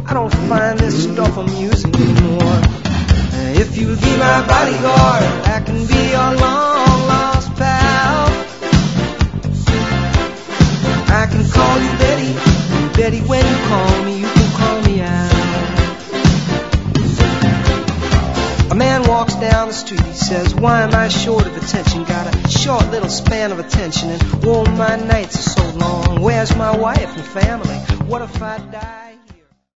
I don't find this stuff amusing anymore. If you'll be my bodyguard, I can be your long lost pal. I can call you Betty, and Betty, when you call me, you can call me out. A man walks down the street, he says, why am I short of attention? Got a short little span of attention, and oh, my nights are so long. Where's my wife and family? What if I die?